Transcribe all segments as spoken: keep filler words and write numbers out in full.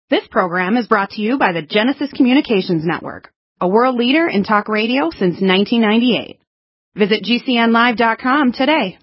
This program is brought to you by the Genesis Communications Network, a world leader in talk radio since nineteen ninety-eight. Visit G C N live dot com today.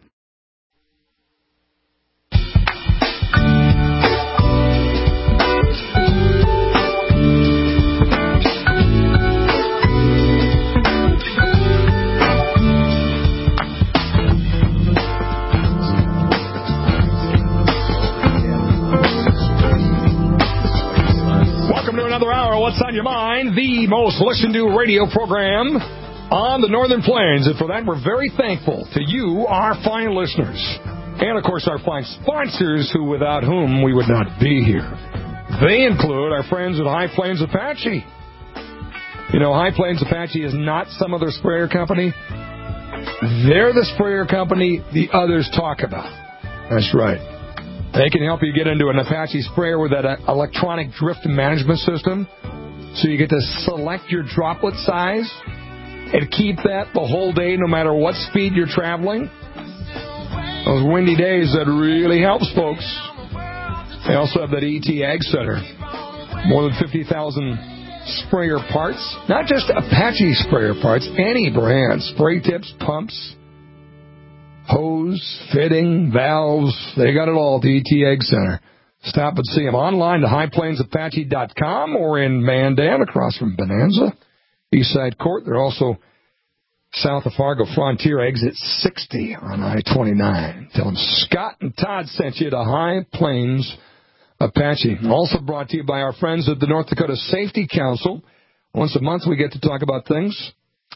Another hour, What's on Your Mind, the most listened to radio program on the Northern Plains. And for that, we're very thankful to you, our fine listeners. And, of course, our fine sponsors, who without whom we would not be here. They include our friends at High Plains Apache. You know, High Plains Apache is not some other sprayer company. They're the sprayer company the others talk about. That's right. They can help you get into an Apache sprayer with that electronic drift management system, so you get to select your droplet size and keep that the whole day no matter what speed you're traveling. Those windy days, that really helps, folks. They also have that E T Ag Center. More than fifty thousand sprayer parts. Not just Apache sprayer parts, any brand. Spray tips, pumps, hose, fitting, valves, they got it all at the E T Ag Center. Stop and see them online to high plains apache dot com or in Mandan across from Bonanza, Eastside Court. They're also south of Fargo Frontier, exit sixty on I twenty-nine. Tell them Scott and Todd sent you to High Plains Apache. Also brought to you by our friends at the North Dakota Safety Council. Once a month we get to talk about things,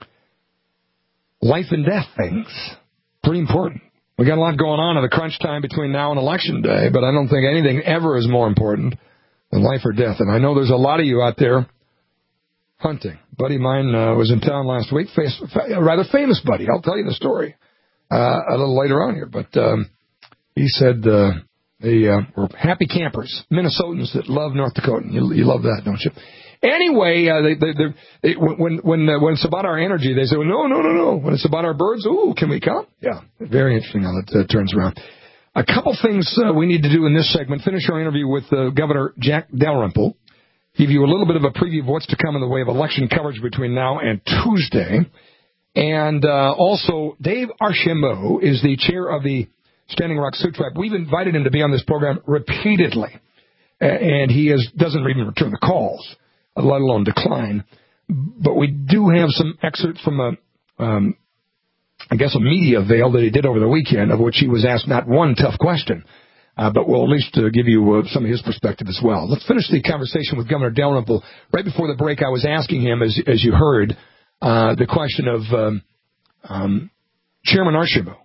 life and death things. Pretty important. We got a lot going on at the crunch time between now and Election Day, but I don't think anything ever is more important than life or death. And I know there's a lot of you out there hunting. A buddy of mine uh, was in town last week, face, a rather famous buddy. I'll tell you the story uh, a little later on here. But um, he said uh, they uh, were happy campers, Minnesotans that love North Dakota. You, you love that, don't you? Anyway, uh, they, they, they, when when uh, when it's about our energy, they say, well, no, no, no, no. When it's about our birds, ooh, can we come? Yeah, very interesting how that uh, turns around. A couple things uh, we need to do in this segment. Finish our interview with uh, Governor Jack Dalrymple. Give you a little bit of a preview of what's to come in the way of election coverage between now and Tuesday. And uh, also, Dave Archambault is the chair of the Standing Rock Sioux Tribe. We've invited him to be on this program repeatedly, uh, and he is, doesn't even return the calls, let alone decline. But we do have some excerpts from a, um, I guess, a media veil that he did over the weekend, of which he was asked not one tough question, uh, but we'll at least uh, give you uh, some of his perspective as well. Let's finish the conversation with Governor Dalrymple. Right before the break, I was asking him, as, as you heard, uh, the question of um, um, Chairman Archambault.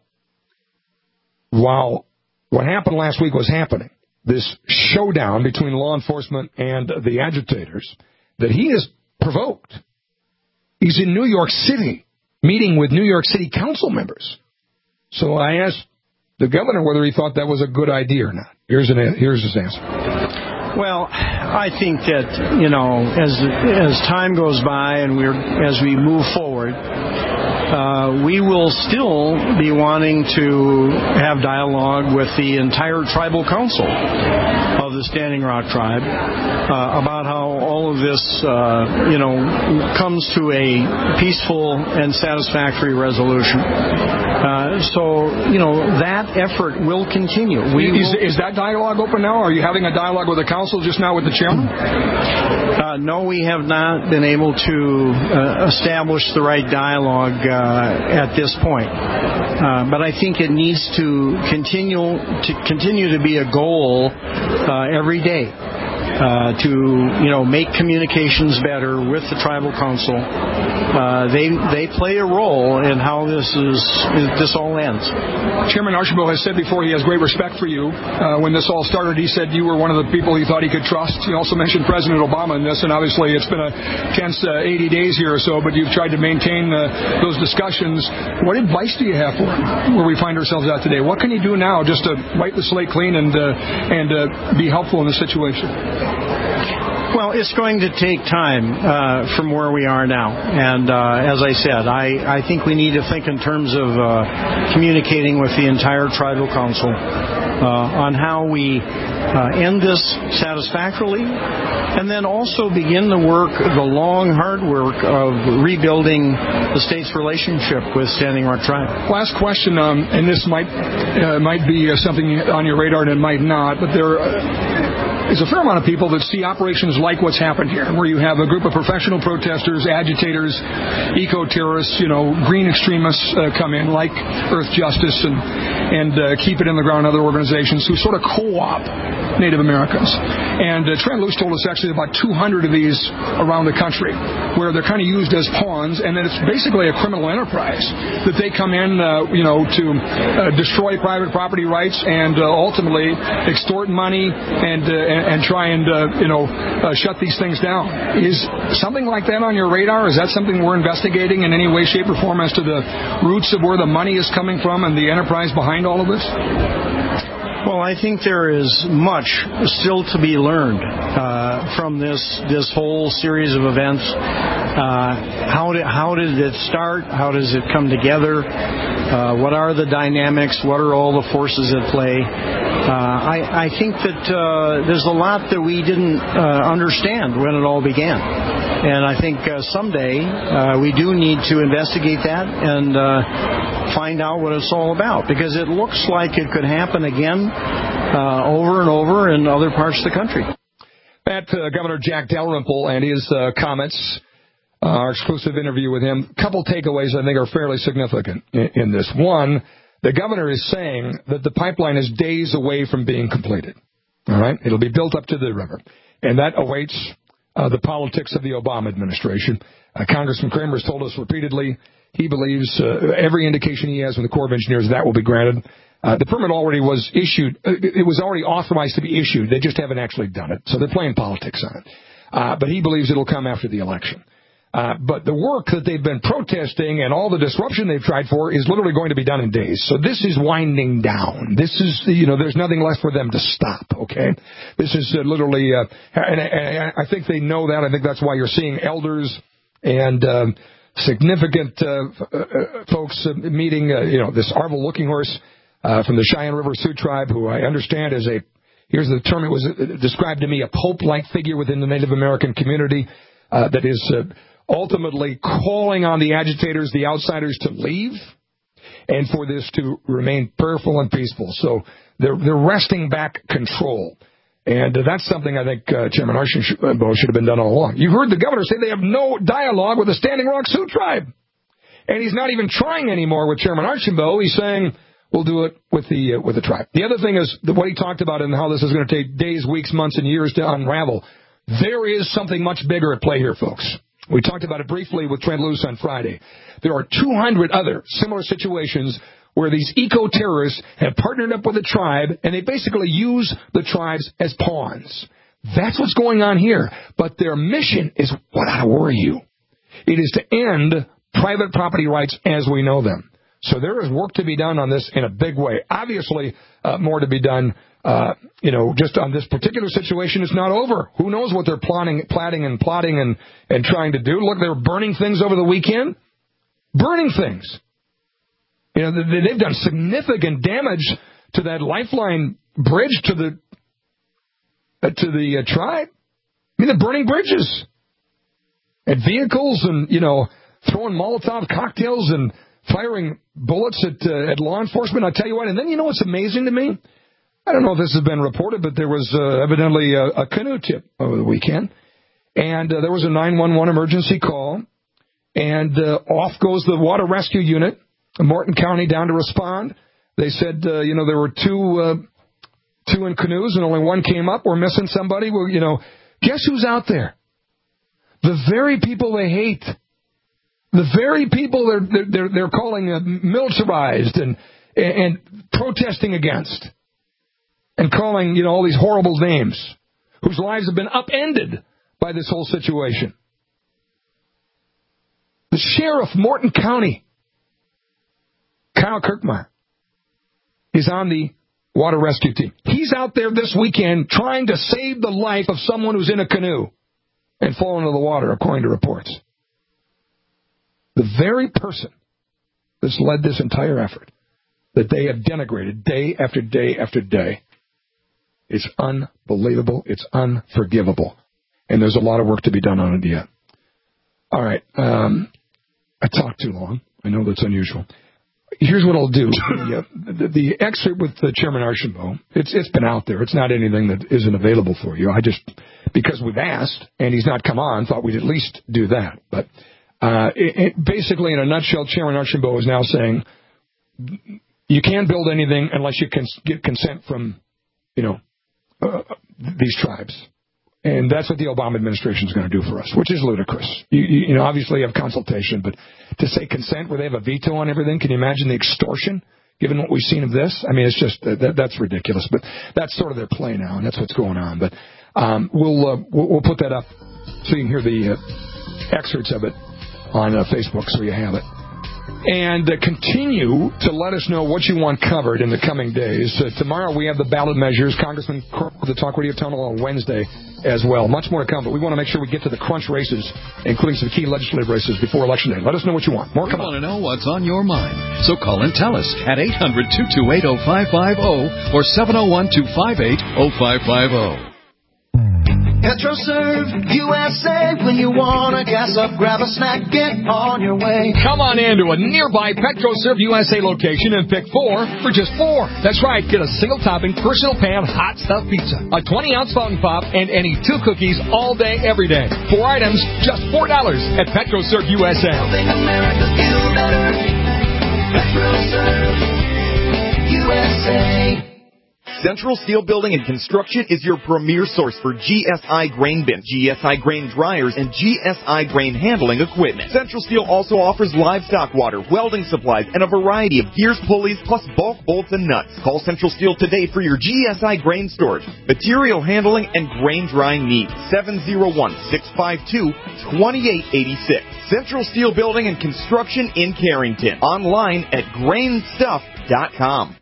While what happened last week was happening, this showdown between law enforcement and the agitators that he has provoked. He's in New York City, meeting with New York City council members. So I asked the governor whether he thought that was a good idea or not. Here's an here's his answer. Well, I think that, you know, as as time goes by and we're as we move forward, uh, we will still be wanting to have dialogue with the entire tribal council of the Standing Rock Tribe uh, about how all of this, uh, you know, comes to a peaceful and satisfactory resolution. Uh, so, you know, that effort will continue. We is, will, is that dialogue open now? Are you having a dialogue with the council just now with the chairman? Uh, no, we have not been able to uh, establish the right dialogue uh, at this point. Uh, but I think it needs to continue to continue to be a goal uh, every day. Uh, to, you know, make communications better with the tribal council. Uh, they they play a role in how this is this all ends. Chairman Archambault has said before he has great respect for you. Uh, when this all started, he said you were one of the people he thought he could trust. He also mentioned President Obama in this, and obviously it's been a tense uh, eighty days here or so, but you've tried to maintain uh, those discussions. What advice do you have for him where we find ourselves at today? What can you do now just to wipe the slate clean and, uh, and uh, be helpful in the situation? Well, it's going to take time uh, from where we are now. And uh, as I said, I, I think we need to think in terms of uh, communicating with the entire tribal council uh, on how we uh, end this satisfactorily, and then also begin the work, the long, hard work of rebuilding the state's relationship with Standing Rock Tribe. Last question, um, and this might uh, might be uh, something on your radar and it might not, but there uh, is a fair amount of people that see operations like what's happened here, where you have a group of professional protesters, agitators, eco-terrorists, you know, green extremists uh, come in, like Earth Justice and, and uh, Keep It in the Ground, other organizations who sort of co-op Native Americans. And uh, Trent Luce told us actually about two hundred of these around the country, where they're kind of used as pawns, and then it's basically a criminal enterprise that they come in, uh, you know, to uh, destroy private property rights and uh, ultimately extort money and uh, and, and try and uh, you know uh, shut these things down. Is something like that on your radar? Is that something we're investigating in any way, shape, or form as to the roots of where the money is coming from and the enterprise behind all of this? Well, I think there is much still to be learned uh, from this this whole series of events. Uh, how did how did it start? How does it come together? Uh, what are the dynamics? What are all the forces at play? Uh, I, I think that uh, there's a lot that we didn't uh, understand when it all began. And I think uh, someday uh, we do need to investigate that and uh, find out what it's all about, because it looks like it could happen again uh, over and over in other parts of the country. At uh, Governor Jack Dalrymple and his uh, comments, uh, our exclusive interview with him, a couple takeaways I think are fairly significant in, in this. One, the governor is saying that the pipeline is days away from being completed. All right? It'll be built up to the river. And that awaits Uh, the politics of the Obama administration. Uh, Congressman Kramer has told us repeatedly he believes uh, every indication he has from the Corps of Engineers that will be granted. Uh, the permit already was issued. Uh, it was already authorized to be issued. They just haven't actually done it. So they're playing politics on it. Uh, but he believes it'll come after the election. Uh, but the work that they've been protesting and all the disruption they've tried for is literally going to be done in days. So this is winding down. This is, you know, there's nothing left for them to stop, okay? This is uh, literally, uh, and, and I think they know that. I think that's why you're seeing elders and um, significant uh, uh, folks uh, meeting, uh, you know, this Arvel Looking Horse uh, from the Cheyenne River Sioux tribe, who I understand is a, here's the term it was described to me, a pope-like figure within the Native American community uh, that is uh, ultimately calling on the agitators, the outsiders, to leave, and for this to remain prayerful and peaceful. So they're, they're wresting back control. And uh, that's something I think uh, Chairman Archambault should have been done all along. You heard the governor say they have no dialogue with the Standing Rock Sioux tribe. And he's not even trying anymore with Chairman Archambault. He's saying, we'll do it with the uh, with the tribe. The other thing is the, what he talked about and how this is going to take days, weeks, months, and years to unravel. There is something much bigger at play here, folks. We talked about it briefly with Trent Luce on Friday. There are two hundred other similar situations where these eco-terrorists have partnered up with the tribe, and they basically use the tribes as pawns. That's what's going on here. But their mission is what ought to worry you. It is to end private property rights as we know them. So there is work to be done on this in a big way. Obviously, uh, more to be done. Uh, you know, just on this particular situation, it's not over. Who knows what they're plotting, plotting and plotting and, and trying to do. Look, they're burning things over the weekend. Burning things. You know, they, they've done significant damage to that Lifeline bridge to the, uh, to the uh, tribe. I mean, they're burning bridges. And vehicles and, you know, throwing Molotov cocktails and firing bullets at, uh, at law enforcement. I'll tell you what. And then you know what's amazing to me? I don't know if this has been reported, but there was uh, evidently a, a canoe tip over the weekend. And uh, there was a nine one one emergency call. And uh, off goes the water rescue unit, Morton County, down to respond. They said, uh, you know, there were two uh, two in canoes and only one came up. We're missing somebody. Well, you know, guess who's out there? The very people they hate. The very people they're they're they're calling uh, militarized and and protesting against. And calling, you know, all these horrible names, whose lives have been upended by this whole situation. The sheriff, Morton County, Kyle Kirkmeyer, is on the water rescue team. He's out there this weekend trying to save the life of someone who's in a canoe and fall into the water, according to reports. The very person that's led this entire effort that they have denigrated day after day after day It's unbelievable. It's unforgivable. And there's a lot of work to be done on it yet. All right. Um, I talked too long. I know that's unusual. Here's what I'll do. The, uh, the, the excerpt with uh, Chairman Archambault, it's it's been out there. It's not anything that isn't available for you. I just, because we've asked and he's not come on, thought we'd at least do that. But uh, it, it, basically, in a nutshell, Chairman Archambault is now saying you can't build anything unless you can get consent from, you know, uh, these tribes. And that's what the Obama administration is going to do for us, which is ludicrous. You, you, you know, obviously you have consultation, but to say consent where they have a veto on everything, can you imagine the extortion, given what we've seen of this? I mean, it's just, uh, that, that's ridiculous. But that's sort of their play now, and that's what's going on. But um, we'll, uh, we'll we'll put that up so you can hear the uh, excerpts of it on uh, Facebook so you have it. And uh, continue to let us know what you want covered in the coming days. Uh, tomorrow we have the ballot measures. Congressman Crow of the Talk Radio Tunnel on Wednesday as well. Much more to come, but we want to make sure we get to the crunch races, including some key legislative races before Election Day. Let us know what you want. More come on. We want to know what's on your mind. So call and tell us at eight hundred, two two eight, oh five five oh or seven oh one, two five eight, oh five five oh. PetroServe U S A. When you want to gas up, grab a snack, get on your way. Come on in to a nearby PetroServe U S A location and pick four for just four. That's right. Get a single topping, personal pan, hot stuffed pizza, a twenty ounce fountain pop, and any two cookies all day, every day. Four items, just four dollars at PetroServe U S A. Helping America feel better. PetroServe U S A. Central Steel Building and Construction is your premier source for G S I grain bins, G S I grain dryers, and G S I grain handling equipment. Central Steel also offers livestock water, welding supplies, and a variety of gears, pulleys, plus bulk bolts and nuts. Call Central Steel today for your G S I grain storage, material handling, and grain drying needs. seven oh one, six five two, two eight eight six. Central Steel Building and Construction in Carrington. Online at grain stuff dot com.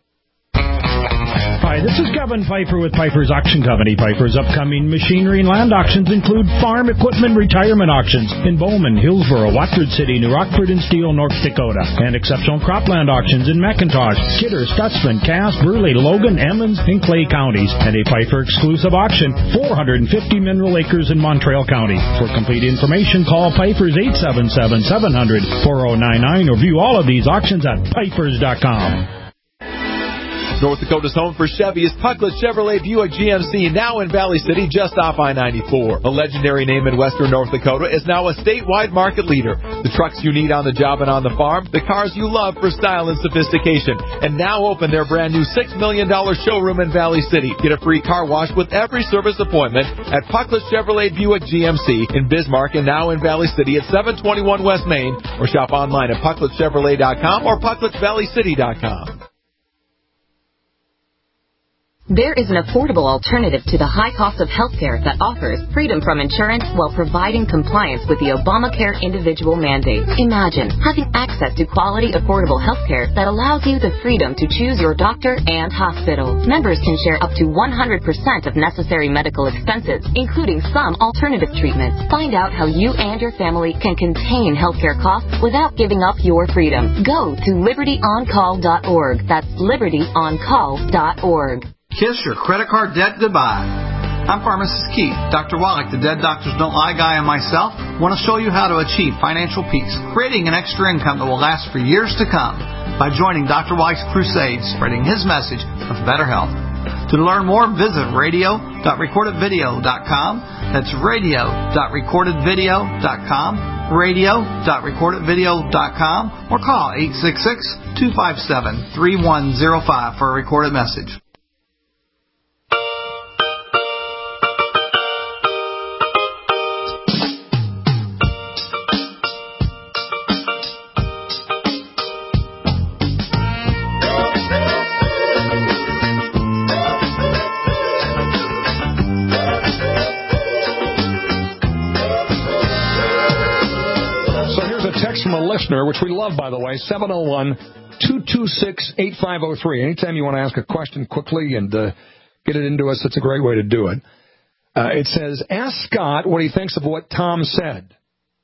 Hi, this is Kevin Pfeiffer with Pfeiffer's Auction Company. Pfeiffer's upcoming machinery and land auctions include farm equipment retirement auctions in Bowman, Hillsboro, Watford City, New Rockford, and Steele, North Dakota, and exceptional cropland auctions in McIntosh, Kidder, Stutzman, Cass, Burley, Logan, Emmons, and Clay counties, and a Pfeiffer exclusive auction, four hundred fifty mineral acres in Montreal County. For complete information, call Pfeiffer's eight seven seven, seven hundred, four oh nine nine or view all of these auctions at Pfeiffer's dot com. North Dakota's home for Chevy is Pucklet Chevrolet Buick G M C, now in Valley City, just off I ninety-four. A legendary name in western North Dakota is now a statewide market leader. The trucks you need on the job and on the farm, the cars you love for style and sophistication. And now open their brand new six million dollars showroom in Valley City. Get a free car wash with every service appointment at Pucklet Chevrolet Buick G M C in Bismarck and now in Valley City at seven twenty-one West Main, or shop online at Pucklet Chevrolet dot com or Pucklet Valley City dot com. There is an affordable alternative to the high cost of health care that offers freedom from insurance while providing compliance with the Obamacare individual mandate. Imagine having access to quality, affordable health care that allows you the freedom to choose your doctor and hospital. Members can share up to one hundred percent of necessary medical expenses, including some alternative treatments. Find out how you and your family can contain healthcare costs without giving up your freedom. Go to liberty on call dot org. That's liberty on call dot org. Kiss your credit card debt goodbye. I'm Pharmacist Keith. Doctor Wallach, the Dead Doctors Don't Lie guy, and myself want to show you how to achieve financial peace, creating an extra income that will last for years to come by joining Doctor Wallach's crusade, spreading his message of better health. To learn more, visit radio dot recorded video dot com. That's radio dot recorded video dot com, radio dot recorded video dot com, or call eight six six, two five seven, three one zero five for a recorded message. From a listener, which we love, by the way, seven oh one, two two six, eight five oh three. Anytime you want to ask a question quickly and uh, get it into us, that's a great way to do it. Uh, it says, ask Scott what he thinks of what Tom said.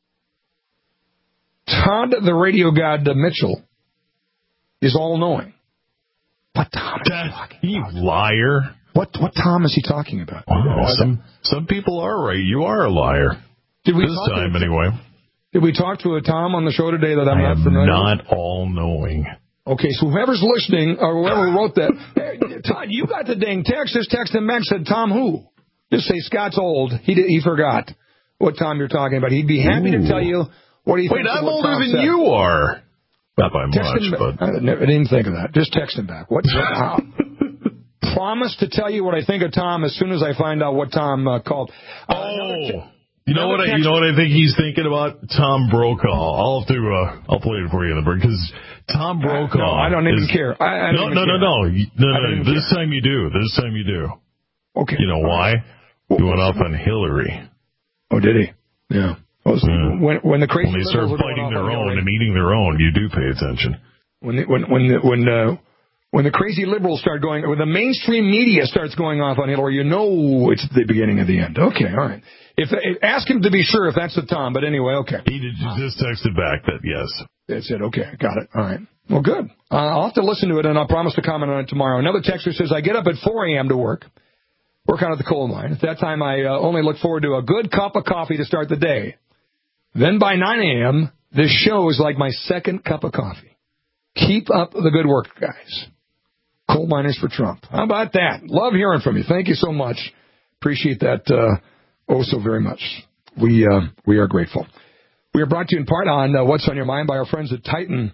Todd, the radio god uh, Mitchell, is all-knowing. What Tom is talking You about? liar. What what Tom is he talking about? Wow, some some people are right. You are a liar. Did we this talk time, to, anyway. Did we talk to a Tom on the show today that I'm I not am familiar not with? all-knowing. Okay, so whoever's listening, or whoever wrote that, hey, Todd, you got the dang text. This text and Max said, Tom who? Just say Scott's old. He did, he forgot what Tom you're talking about. He'd be happy Ooh. to tell you what do you Wait, think. I'm what older Tom than said. you are. Not by Text much, him, but... I didn't think of that. Just text him back. What? How? Promise to tell you what I think of Tom as soon as I find out what Tom uh, called. Uh, oh, you know what? I, you know what I think he's thinking about? Tom Brokaw. I'll have to. Uh, I'll play it for you in the break because Tom Brokaw. Uh, no, I don't even is, care. I, I don't no, even no, care. no, no, no, no, no. This care. time you do. This time you do. Okay. You know why? He went off on Hillary. Oh, did he? Yeah. Well, yeah. When when the crazy when they start liberals are fighting going their off on own Hillary, and eating their own, you do pay attention. When the, when when the, when uh, when the crazy liberals start going, when the mainstream media starts going off on Hillary, you know it's the beginning of the end. Okay, all right. If, if ask him to be sure if that's the Tom, but anyway, okay. He did, just texted back that yes. That's it. Okay, got it. All right. Well, good. Uh, I'll have to listen to it, and I'll promise to comment on it tomorrow. Another texter says, I get up at four a.m. to work, work out at the coal mine. At that time, I uh, only look forward to a good cup of coffee to start the day. Then by nine a.m., this show is like my second cup of coffee. Keep up the good work, guys. Coal miners for Trump. How about that? Love hearing from you. Thank you so much. Appreciate that uh, oh so very much. We uh, we are grateful. We are brought to you in part on uh, What's on Your Mind by our friends at Titan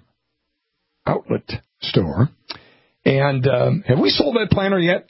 Outlet Store. And um, have we sold that planner yet?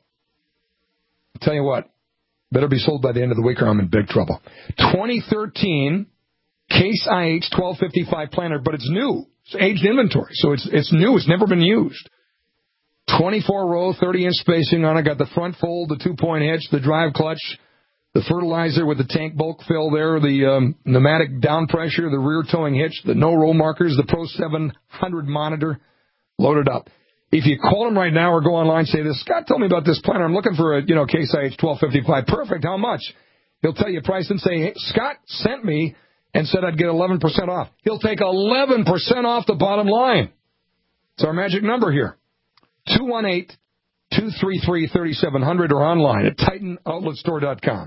I'll tell you what, better be sold by the end of the week or I'm in big trouble. twenty thirteen Case I H twelve fifty-five planner, but it's new. It's aged inventory, so it's it's new. It's never been used. twenty-four row, thirty inch spacing on it. Got the front fold, the two-point hitch, the drive clutch, the fertilizer with the tank bulk fill there, the um, pneumatic down pressure, the rear towing hitch, the no roll markers, the Pro seven hundred monitor loaded up. If you call him right now or go online and say this, Scott told me about this planner. I'm looking for a, you know, Case I H twelve fifty-five. Perfect. How much? He'll tell you price and say, hey, Scott sent me and said I'd get eleven percent off. He'll take eleven percent off the bottom line. It's our magic number here. two one eight, two three three, three seven zero zero or online at titan outlet store dot com.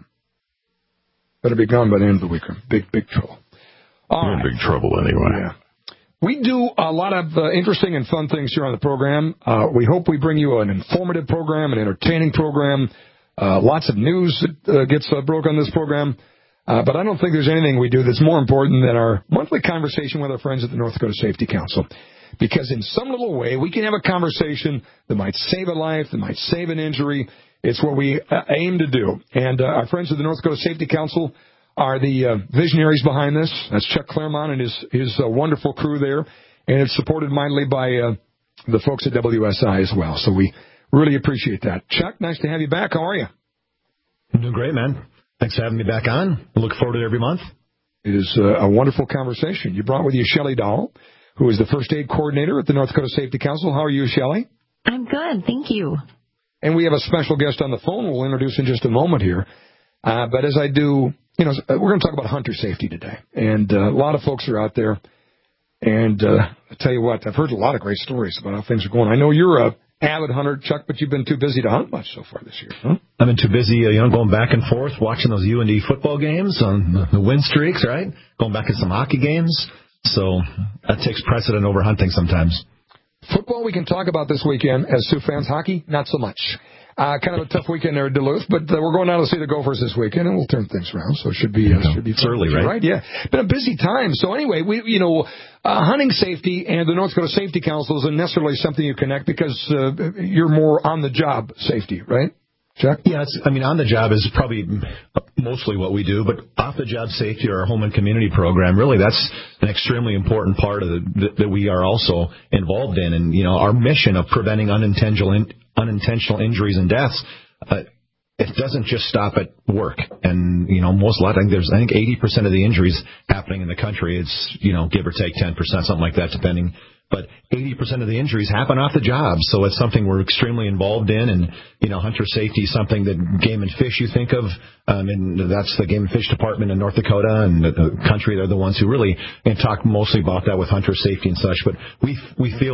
Better be gone by the end of the week. Big, big trouble. All You're right. in big trouble anyway. Yeah. We do a lot of uh, interesting and fun things here on the program. Uh, we hope we bring you an informative program, an entertaining program, uh, lots of news that uh, gets uh, broke on this program. Uh, but I don't think there's anything we do that's more important than our monthly conversation with our friends at the North Dakota Safety Council. Because in some little way, we can have a conversation that might save a life, that might save an injury. It's what we uh, aim to do. And uh, our friends at the North Dakota Safety Council are the uh, visionaries behind this. That's Chuck Claremont and his, his uh, wonderful crew there. And it's supported mightily by uh, the folks at W S I as well. So we really appreciate that. Chuck, nice to have you back. How are you? I'm doing great, man. Thanks for having me back on. I look forward to it every month. It is uh, a wonderful conversation. You brought with you Shelley Dahl, who is the first aid coordinator at the North Dakota Safety Council. How are you, Shelley? I'm good, thank you. And we have a special guest on the phone we'll introduce in just a moment here. Uh, but as I do, you know, we're going to talk about hunter safety today. And uh, a lot of folks are out there. And uh, I tell you what, I've heard a lot of great stories about how things are going. I know you're a avid hunter, Chuck, but you've been too busy to hunt much so far this year. Huh? I've been too busy, uh, you know, going back and forth, watching those U N D football games on the, the win streaks, right? Going back to some hockey games. So that takes precedent over hunting sometimes. Football we can talk about this weekend as Sioux fans. Hockey, not so much. Uh, kind of a tough weekend there at Duluth, but uh, we're going out to see the Gophers this weekend, and we'll turn things around. So it should be uh, should be it's early, right? Right, yeah. Been a busy time. So anyway, we you know, uh, hunting safety and the North Dakota Safety Council isn't necessarily something you connect because uh, you're more on the job safety, right? Chuck? Yeah, it's, I mean, on the job is probably mostly what we do, but off the job safety or our home and community program, really that's an extremely important part of the, that, that we are also involved in. And, you know, our mission of preventing unintentional in, unintentional injuries and deaths, uh, it doesn't just stop at work. And, you know, most, I think there's, I think eighty percent of the injuries happening in the country, it's, you know, give or take ten percent, something like that, depending. But eighty percent of the injuries happen off the job, so it's something we're extremely involved in. And, you know, hunter safety is something that Game and Fish you think of, um, and that's the Game and Fish Department in North Dakota and the, the country. They're the ones who really and talk mostly about that with hunter safety and such. But we we feel like we're a perfect uh, group to be getting the word out at this time of year as well.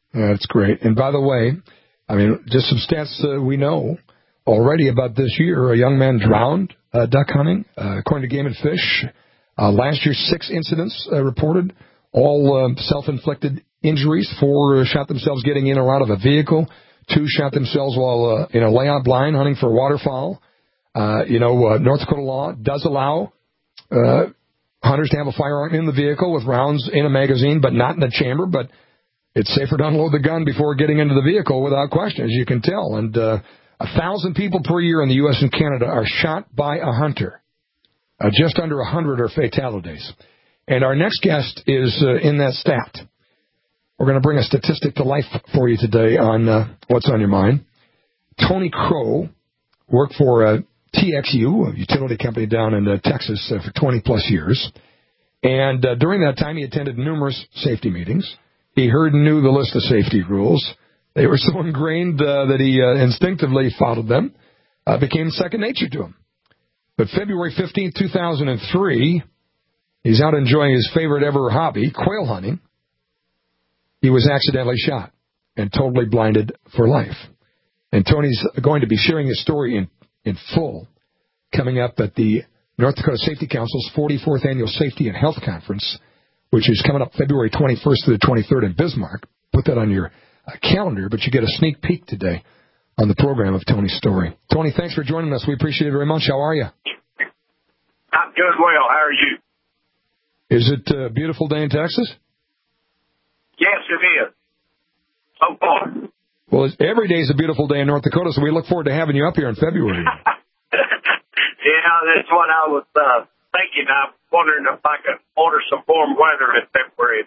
That's great. And by the way, I mean, just some stats uh, we know already about this year. A young man drowned uh, duck hunting, uh, according to Game and Fish. Uh, last year, six incidents uh, reported, all um, self-inflicted injuries. Four uh, shot themselves getting in or out of a vehicle. Two shot themselves while uh, in a layout blind hunting for waterfowl. Uh, you know, uh, North Dakota law does allow uh, hunters to have a firearm in the vehicle with rounds in a magazine, but not in the chamber. But it's safer to unload the gun before getting into the vehicle without question, as you can tell. And uh, a thousand people per year in the U S and Canada are shot by a hunter. Uh, just under a hundred are fatalities. And our next guest is uh, in that stat. We're going to bring a statistic to life for you today on uh, What's on Your Mind. Tony Crow worked for uh, T X U, a utility company down in uh, Texas, uh, for twenty plus years. And uh, during that time, he attended numerous safety meetings. He heard and knew the list of safety rules. They were so ingrained uh, that he uh, instinctively followed them. Uh, became second nature to him. But February fifteenth, two thousand three, he's out enjoying his favorite ever hobby, quail hunting. He was accidentally shot and totally blinded for life. And Tony's going to be sharing his story in, in full coming up at the North Dakota Safety Council's forty-fourth Annual Safety and Health Conference, which is coming up February twenty-first through the twenty-third in Bismarck. Put that on your uh, calendar, but you get a sneak peek today on the program of Tony's story. Tony, thanks for joining us. We appreciate it very much. How are you? I'm doing well. How are you? Is it a beautiful day in Texas? Yes, it is. So far. Well, every day is a beautiful day in North Dakota, so we look forward to having you up here in February. Yeah, that's what I was uh, thinking. I'm wondering if I could order some warm weather in February.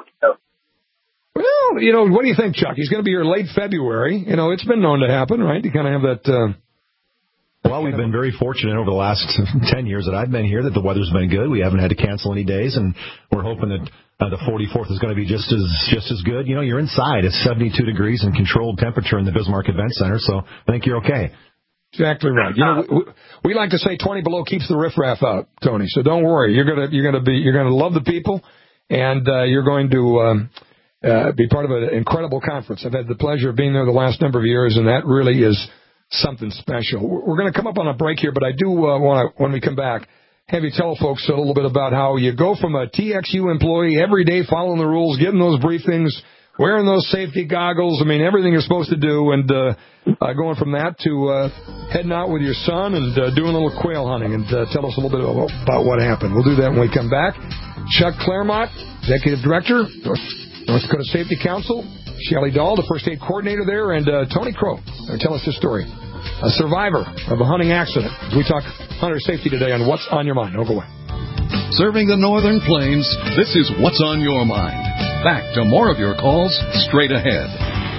Well, you know, what do you think, Chuck? He's going to be here late February. You know, it's been known to happen, right? You kind of have that... Uh, well, we've been very fortunate over the last ten years that I've been here that the weather's been good. We haven't had to cancel any days, and we're hoping that uh, the forty-fourth is going to be just as just as good. You know, you're inside. It's seventy-two degrees and controlled temperature in the Bismarck Event Center, so I think you're okay. Exactly right. You know, we, we like to say twenty below keeps the riffraff out, Tony. So don't worry. You're gonna you're gonna be you're gonna love the people, and uh, you're going to um, uh, be part of an incredible conference. I've had the pleasure of being there the last number of years, and that really is something special. We're going to come up on a break here, but I do uh, want to, when we come back, have you tell folks a little bit about how you go from a T X U employee every day following the rules, getting those briefings, wearing those safety goggles, I mean, everything you're supposed to do, and uh, uh, going from that to uh, heading out with your son and uh, doing a little quail hunting, and uh, tell us a little bit about, about what happened. We'll do that when we come back. Chuck Claremont, Executive Director, North, North Dakota Safety Council, Shelley Dahl, the First Aid Coordinator there, and uh, Tony Crow. Tell us his story. A survivor of a hunting accident. We talk hunter safety today on What's on Your Mind. Don't go away. Serving the Northern Plains, this is What's on Your Mind. Back to more of your calls straight ahead.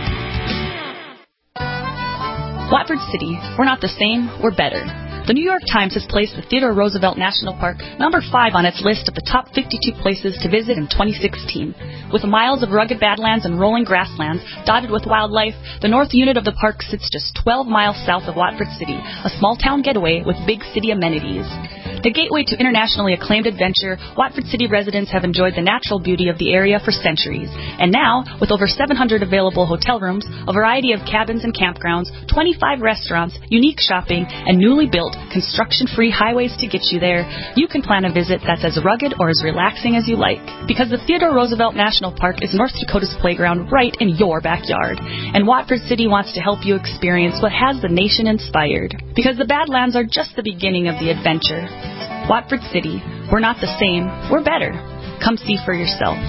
Watford City, we're not the same, we're better. The New York Times has placed the Theodore Roosevelt National Park number five on its list of the top fifty-two places to visit in twenty sixteen. With miles of rugged badlands and rolling grasslands dotted with wildlife, the north unit of the park sits just twelve miles south of Watford City, a small-town getaway with big city amenities. The gateway to internationally acclaimed adventure, Watford City residents have enjoyed the natural beauty of the area for centuries. And now, with over seven hundred available hotel rooms, a variety of cabins and campgrounds, twenty-five restaurants, unique shopping, and newly built, construction-free highways to get you there, you can plan a visit that's as rugged or as relaxing as you like. Because the Theodore Roosevelt National Park is North Dakota's playground right in your backyard. And Watford City wants to help you experience what has the nation inspired. Because the Badlands are just the beginning of the adventure. Watford City, we're not the same, we're better. Come see for yourself.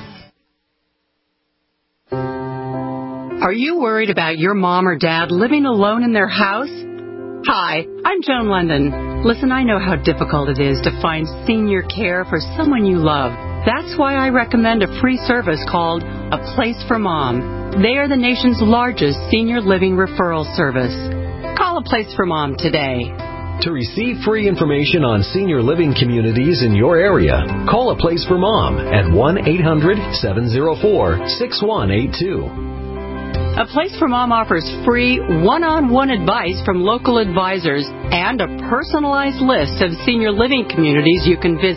Are you worried about your mom or dad living alone in their house? Hi, I'm Joan London. Listen, I know how difficult it is to find senior care for someone you love. That's why I recommend a free service called A Place for Mom. They are the nation's largest senior living referral service. Call A Place for Mom today. To receive free information on senior living communities in your area, call A Place for Mom at one eight hundred seven oh four six one eight two. A Place for Mom offers free one-on-one advice from local advisors and a personalized list of senior living communities you can visit.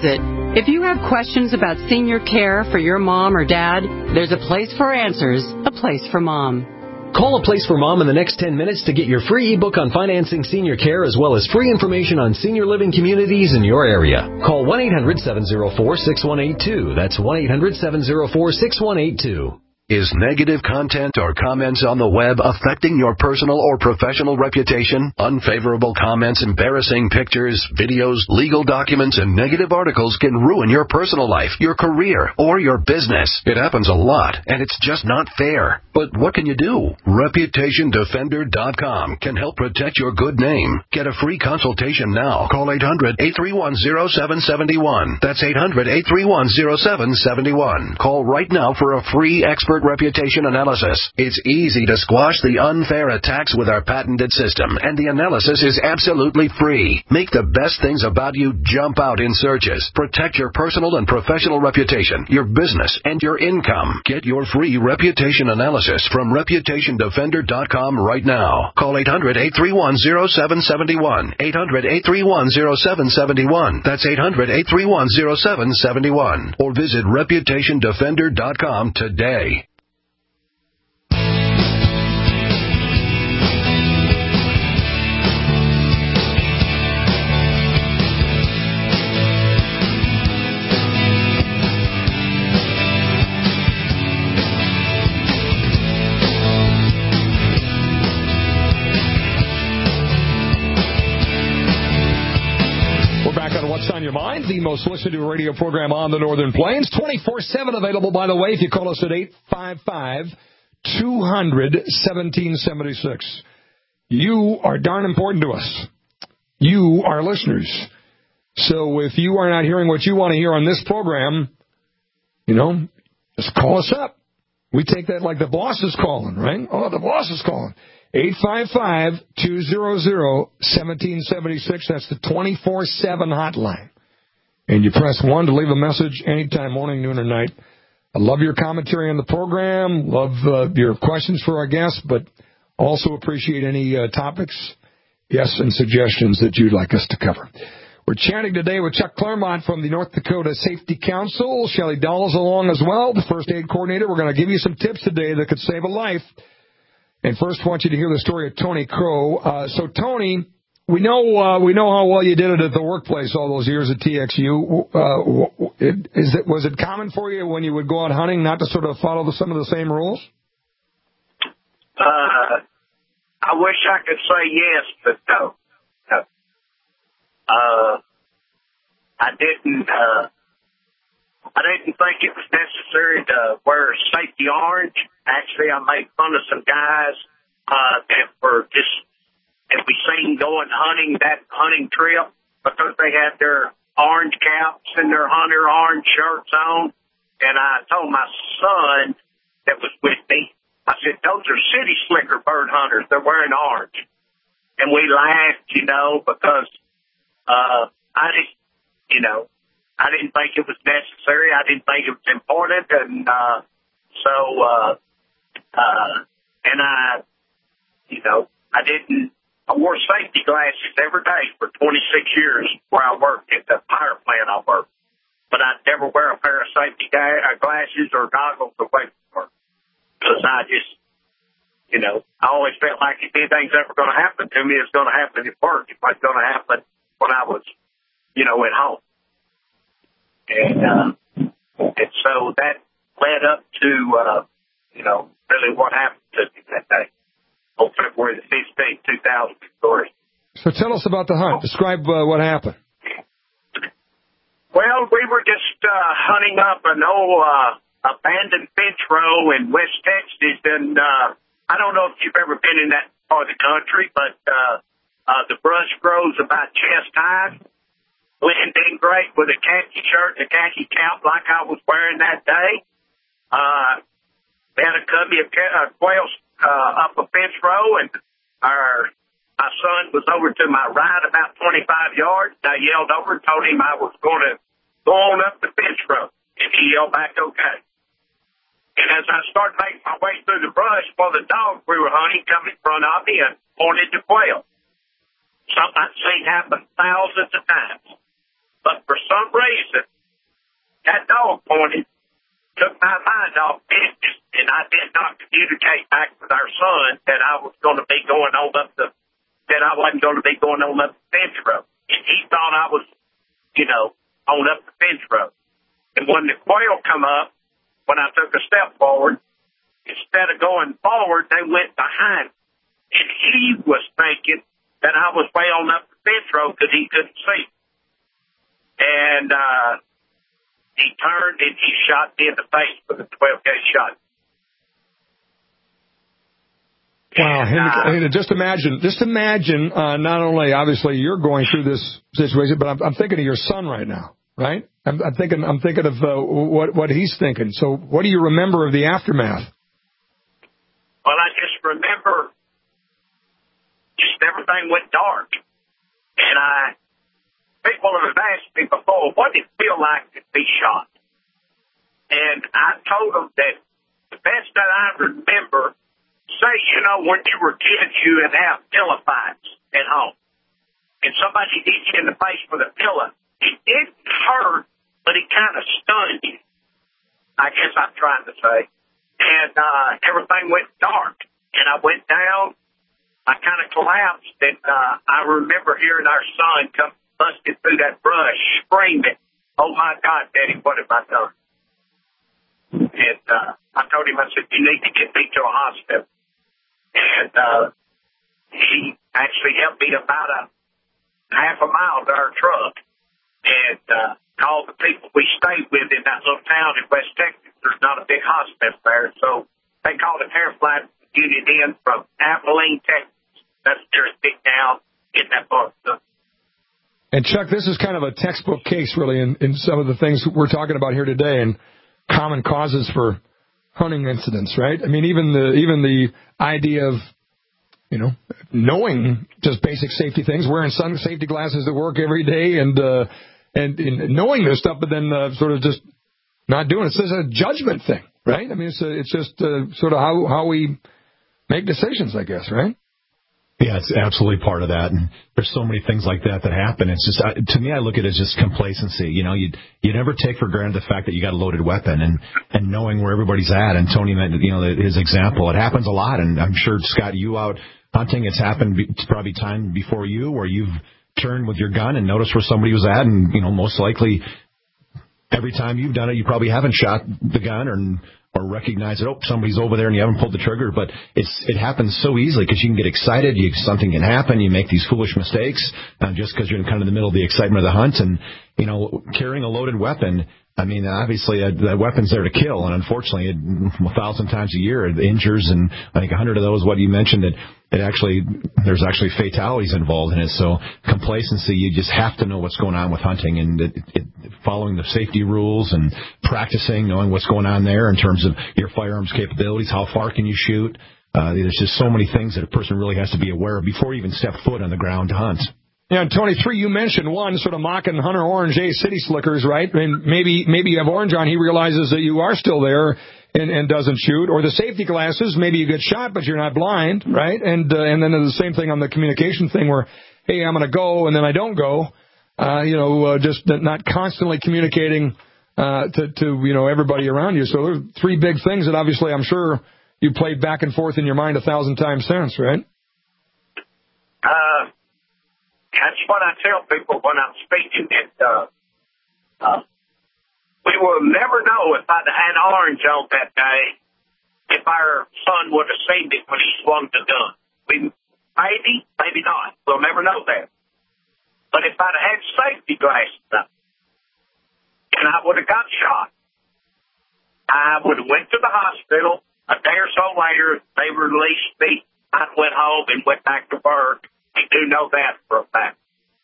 If you have questions about senior care for your mom or dad, there's a place for answers, a place for mom. Call A Place for Mom in the next ten minutes to get your free ebook on financing senior care as well as free information on senior living communities in your area. Call one eight hundred seven oh four six one eight two. That's one eight hundred seven oh four six one eight two. Is negative content or comments on the web affecting your personal or professional reputation? Unfavorable comments, embarrassing pictures, videos, legal documents, and negative articles can ruin your personal life, your career, or your business. It happens a lot, and it's just not fair. But what can you do? Reputation Defender dot com can help protect your good name. Get a free consultation now. Call eight hundred eight three one oh seven seven one. That's eight hundred eight three one oh seven seven one. Call right now for a free expert reputation analysis. It's easy to squash the unfair attacks with our patented system, and the analysis is absolutely free. Make the best things about you jump out in searches. Protect your personal and professional reputation, your business, and your income. Get your free reputation analysis from Reputation Defender dot com right now. Call eight hundred eight three one oh seven seven one. eight hundred eight three one oh seven seven one. That's eight hundred eight three one oh seven seven one. Or visit Reputation Defender dot com today. What's on Your Mind, the most listened to radio program on the Northern Plains. twenty-four seven available, by the way, if you call us at eight five five, two hundred, seventeen seventy-six. You are darn important to us. You are listeners. So if you are not hearing what you want to hear on this program, you know, just call us up. We take that like the boss is calling, right? Oh, the boss is calling. eight five five, two hundred, seventeen seventy-six. That's the twenty-four seven hotline. And you press one to leave a message anytime, morning, noon, or night. I love your commentary on the program. Love uh, your questions for our guests, but also appreciate any uh, topics, yes, and suggestions that you'd like us to cover. We're chatting today with Chuck Claremont from the North Dakota Safety Council. Shelley Dahl is along as well, the first aid coordinator. We're going to give you some tips today that could save a life. And first, I want you to hear the story of Tony Crow. Uh, so, Tony, we know uh, we know how well you did it at the workplace all those years at T X U. Uh, it, is it was it common for you when you would go out hunting not to sort of follow the, some of the same rules? Uh, I wish I could say yes, but no. no. Uh, I didn't. Uh, I didn't think it was necessary to wear safety orange. Actually, I made fun of some guys uh, that were just, that we seen going hunting that hunting trip because they had their orange caps and their hunter orange shirts on. And I told my son that was with me, I said, those are city slicker bird hunters. They're wearing orange. And we laughed, you know, because uh, I just, you know, I didn't think it was necessary. I didn't think it was important. And uh, so, uh, uh, and I, you know, I didn't, I wore safety glasses every day for twenty-six years where I worked at the power plant I worked. But I'd never wear a pair of safety glasses or goggles away from work. Because I just, you know, I always felt like if anything's ever going to happen to me, it's going to happen at work. It wasn't going to happen when I was, you know, at home. And, uh, and so that led up to, uh, you know, really what happened to me that day on February the fifteenth, two thousand three. So tell us about the hunt. Describe uh, what happened. Well, we were just uh, hunting up an old uh, abandoned fence row in West Texas, and uh, I don't know if you've ever been in that part of the country, but uh, uh, the brush grows about chest high. Blend in great with a khaki shirt and a khaki cap like I was wearing that day. Uh, we had a covey of uh, quails uh, up a fence row, and our my son was over to my right about twenty-five yards. I yelled over and told him I was going to go on up the fence row, and he yelled back, okay. And as I started making my way through the brush, well, the dog we were hunting come in front of me and pointed to quail. Something I've seen happen thousands of times. But for some reason, that dog pointed, took my mind off business, and I did not communicate back with our son that I was going to be going on up the, that I wasn't going to be going on up the fence road. And he thought I was, you know, on up the fence road. And when the quail come up, when I took a step forward, instead of going forward, they went behind. And he was thinking that I was way on up the fence road because he couldn't see. And uh, he turned and he shot me in the face with a twelve gauge shot. Wow. And, uh, just imagine, just imagine, uh, not only, obviously, you're going through this situation, but I'm, I'm thinking of your son right now, right? I'm, I'm thinking, I'm thinking of uh, what, what he's thinking. So what do you remember of the aftermath? Well, I just remember just everything went dark. And I, people have asked me before, what did it feel like to be shot? And I told them that the best that I remember, say, you know, when you were kids, you would have pillow fights at home. And somebody hit you in the face with a pillow. It didn't hurt, but it kind of stunned you, I guess I'm trying to say. And uh, everything went dark. And I went down. I kind of collapsed. And uh, I remember hearing our son come busted through that brush, screaming, "Oh, my God, Daddy, what have I done?" And uh, I told him, I said, "You need to get me to a hospital." And uh, he actually helped me about a half a mile to our truck and uh, called the people we stayed with in that little town in West Texas. There's not a big hospital there, so they called a Terrified unit in from Abilene, Texas. That's their big town in that part. So. And Chuck, this is kind of a textbook case, really, in, in some of the things we're talking about here today, and common causes for hunting incidents, right? I mean, even the even the idea of, you know, knowing just basic safety things, wearing sun safety glasses at work every day, and uh, and, and knowing this stuff, but then uh, sort of just not doing it. It's just a judgment thing, right? I mean, it's a, it's just uh, sort of how how we make decisions, I guess, right? Yeah, it's absolutely part of that, and there's so many things like that that happen. It's just, I, to me, I look at it as just complacency. You know, you you never take for granted the fact that you got a loaded weapon, and and knowing where everybody's at. And Tony, you know, his example, it happens a lot, and I'm sure, Scott, you out hunting, it's happened it's probably time before you where you've turned with your gun and noticed where somebody was at, and you know, most likely every time you've done it, you probably haven't shot the gun or. or recognize that, oh, somebody's over there and you haven't pulled the trigger, but it's it happens so easily because you can get excited, you, something can happen, you make these foolish mistakes uh, just because you're in kind of the middle of the excitement of the hunt. And, you know, carrying a loaded weapon, I mean, obviously uh, that weapon's there to kill, and unfortunately, it, a thousand times a year it injures, and I think a hundred of those, what you mentioned, it, it actually, there's actually fatalities involved in it. So complacency, you just have to know what's going on with hunting, and it, it, following the safety rules and practicing, knowing what's going on there in terms of your firearms capabilities, how far can you shoot. Uh, there's just so many things that a person really has to be aware of before you even step foot on the ground to hunt. Yeah, and Tony, three, you mentioned one, sort of mocking Hunter Orange, A City Slickers, right? I mean, maybe maybe you have Orange on, he realizes that you are still there and, and doesn't shoot. Or the safety glasses, maybe you get shot, but you're not blind, right? And uh, and then the same thing on the communication thing where, hey, I'm going to go, and then I don't go. Uh, you know, uh, just not constantly communicating uh, to, to, you know, everybody around you. So there's three big things that obviously I'm sure you played back and forth in your mind a thousand times since, right? Uh. That's what I tell people when I'm speaking. That uh, uh, we will never know if I'd had Orange on that day if our son would have seen it when he swung the gun. We maybe, maybe not. We'll never know that. But if I'd have had safety glasses on and I would have got shot, I would have went to the hospital. A day or so later, they released me. I went home and went back to work. I do know that for a fact.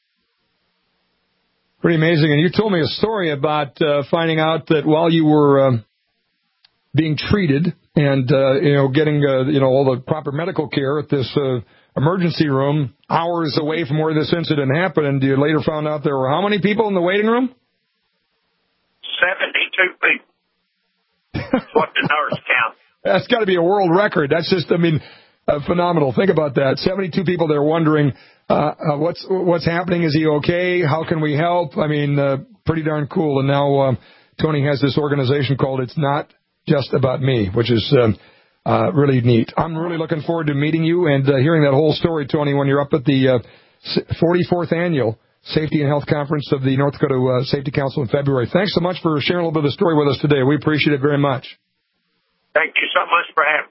Pretty amazing. And you told me a story about uh, finding out that while you were um, being treated and, uh, you know, getting, uh, you know, all the proper medical care at this uh, emergency room hours away from where this incident happened, and you later found out there were how many people in the waiting room? seventy-two people. That's what the nurse counted. That's got to be a world record. That's just, I mean... Uh, phenomenal. Think about that. seventy-two people there wondering uh, uh, what's what's happening. Is he okay? How can we help? I mean, uh, pretty darn cool. And now uh, Tony has this organization called It's Not Just About Me, which is um, uh, really neat. I'm really looking forward to meeting you and uh, hearing that whole story, Tony, when you're up at the uh, forty-fourth Annual Safety and Health Conference of the North Dakota uh, Safety Council in February. Thanks so much for sharing a little bit of the story with us today. We appreciate it very much. Thank you so much for having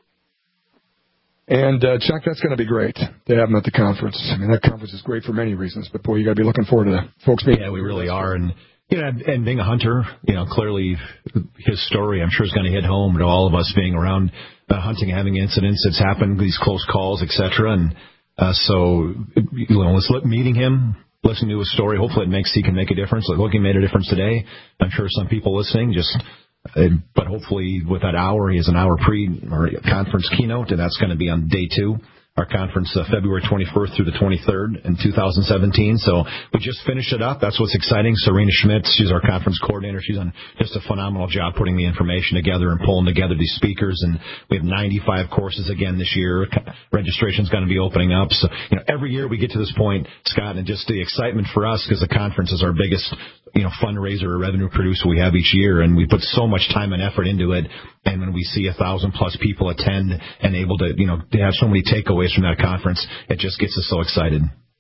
me. And, uh, Chuck, that's going to be great to have him at the conference. I mean, that conference is great for many reasons, but, boy, you got to be looking forward to the folks meeting. Yeah, we really are. And, you know, and being a hunter, you know, clearly his story, I'm sure, is going to hit home to all of us being around uh, hunting, having incidents that's happened, these close calls, et cetera. And uh, so, you know, let's let meeting him, listening to his story, hopefully it makes he can make a difference. Like, look, he made a difference today. I'm sure some people listening just – but hopefully with that hour, he has an hour pre or conference keynote, and that's going to be on day two. Our conference, uh, February twenty-first through the twenty-third in two thousand seventeen. So we just finished it up. That's what's exciting. Serena Schmitz, she's our conference coordinator. She's done just a phenomenal job putting the information together and pulling together these speakers. And we have ninety-five courses again this year. Registration's going to be opening up. So, you know, every year we get to this point, Scott, and just the excitement for us because the conference is our biggest, you know, fundraiser or revenue producer we have each year. And we put so much time and effort into it. And when we see a thousand plus people attend and able to, you know, to have so many takeaways from that conference, it just gets us so excited.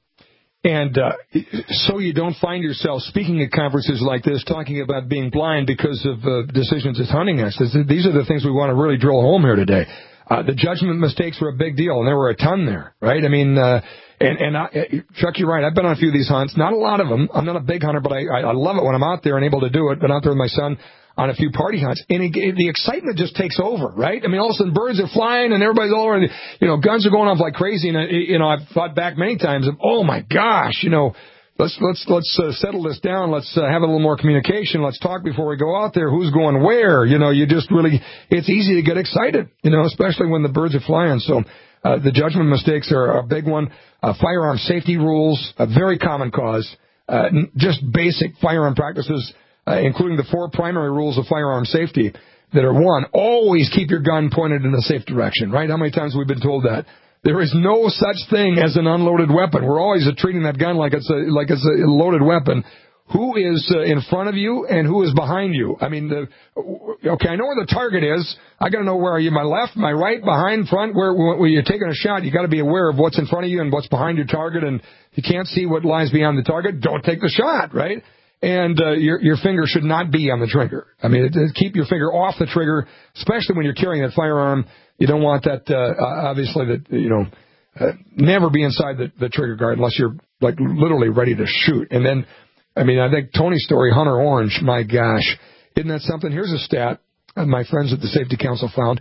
And uh, so you don't find yourself speaking at conferences like this talking about being blind because of uh, decisions at hunting accidents. These are the things we want to really drill home here today. Uh, the judgment mistakes were a big deal, and there were a ton there, right? I mean, uh, and, and I, Chuck, you're right. I've been on a few of these hunts. Not a lot of them. I'm not a big hunter, but I, I love it when I'm out there and able to do it. Been out there with my son on a few party hunts, and it, the excitement just takes over, right? I mean, all of a sudden birds are flying and everybody's all over, and, you know, guns are going off like crazy, and, you know, I've thought back many times of, oh my gosh, you know, let's, let's, let's uh, settle this down. Let's uh, have a little more communication. Let's talk before we go out there. Who's going where? You know, you just really, it's easy to get excited, you know, especially when the birds are flying. So, uh, the judgment mistakes are a big one. Uh, firearm safety rules, a very common cause. Uh, just basic firearm practices, Uh, including the four primary rules of firearm safety that are, one, always keep your gun pointed in a safe direction, right? How many times have we been told that? There is no such thing as an unloaded weapon. We're always uh, treating that gun like it's a, like it's a loaded weapon. Who is uh, in front of you and who is behind you? I mean, the, okay, I know where the target is. I got to know where are you, my left, my right, behind, front, where, where you're taking a shot. You got to be aware of what's in front of you and what's behind your target. And if you can't see what lies beyond the target, don't take the shot, right? And uh, your your finger should not be on the trigger. I mean, it, it, keep your finger off the trigger, especially when you're carrying that firearm. You don't want that, uh, obviously, that, you know, uh, never be inside the, the trigger guard unless you're, like, literally ready to shoot. And then, I mean, I think Tony's story, Hunter Orange, my gosh, isn't that something? Here's a stat my friends at the Safety Council found.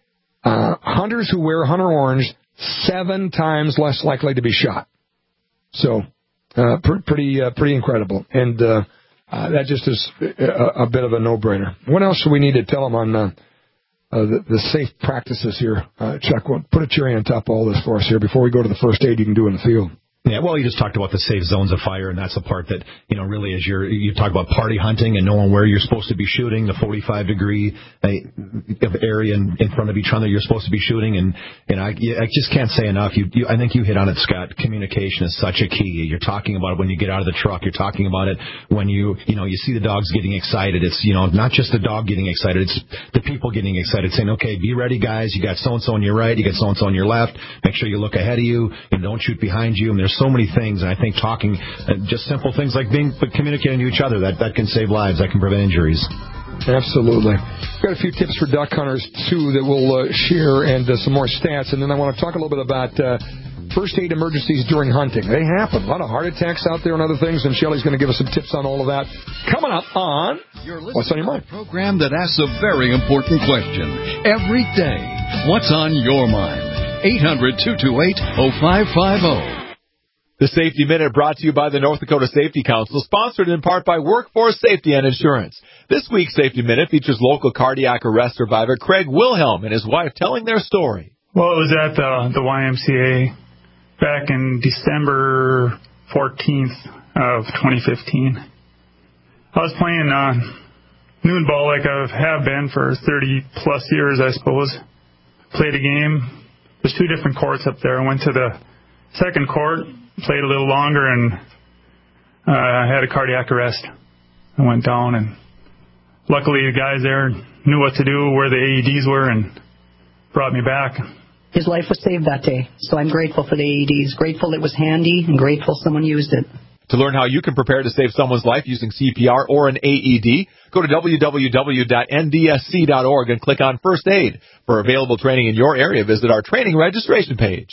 Uh, hunters who wear Hunter Orange, seven times less likely to be shot. So... Uh, pr- pretty, uh, pretty incredible. And, uh, uh, that just is a, a bit of a no-brainer. What else do we need to tell them on, uh, uh the, the safe practices here? Uh, Chuck, put a cherry on top of all this for us here before we go to the first aid you can do in the field. Yeah, well, you just talked about the safe zones of fire, and that's the part that, you know, really is your, you talk about party hunting and knowing where you're supposed to be shooting, the forty-five degree uh, area in, in front of each other you're supposed to be shooting, and, and I, I just can't say enough. You, you, I think you hit on it, Scott. Communication is such a key. You're talking about it when you get out of the truck. You're talking about it when you, you know, you see the dogs getting excited. It's, you know, not just the dog getting excited. It's the people getting excited, saying, okay, be ready, guys. You got so-and-so on your right. You got so-and-so on your left. Make sure you look ahead of you and don't shoot behind you. And there's so many things, and I think talking, uh, just simple things like being, but communicating to each other, that, that can save lives, that can prevent injuries. Absolutely. We've got a few tips for duck hunters, too, that we'll uh, share, and uh, some more stats, and then I want to talk a little bit about uh, first aid emergencies during hunting. They happen. A lot of heart attacks out there and other things, and Shelley's going to give us some tips on all of that. Coming up on What's on Your Mind? A program that asks a very important question every day. What's on your mind? eight hundred, two two eight, oh five five oh. The Safety Minute brought to you by the North Dakota Safety Council, sponsored in part by Workforce Safety and Insurance. This week's Safety Minute features local cardiac arrest survivor Craig Wilhelm and his wife telling their story. Well, it was at the, the Y M C A back in December fourteenth of twenty fifteen. I was playing uh, noon ball like I have been for thirty plus years, I suppose. Played a game. There's two different courts up there. I went to the second court, played a little longer, and uh, I had a cardiac arrest. I went down, and luckily the guys there knew what to do, where the A E Ds were, and brought me back. His life was saved that day, so I'm grateful for the A E Ds, grateful it was handy, and grateful someone used it. To learn how you can prepare to save someone's life using C P R or an A E D, go to w w w dot n d s c dot org and click on First Aid. For available training in your area, visit our training registration page.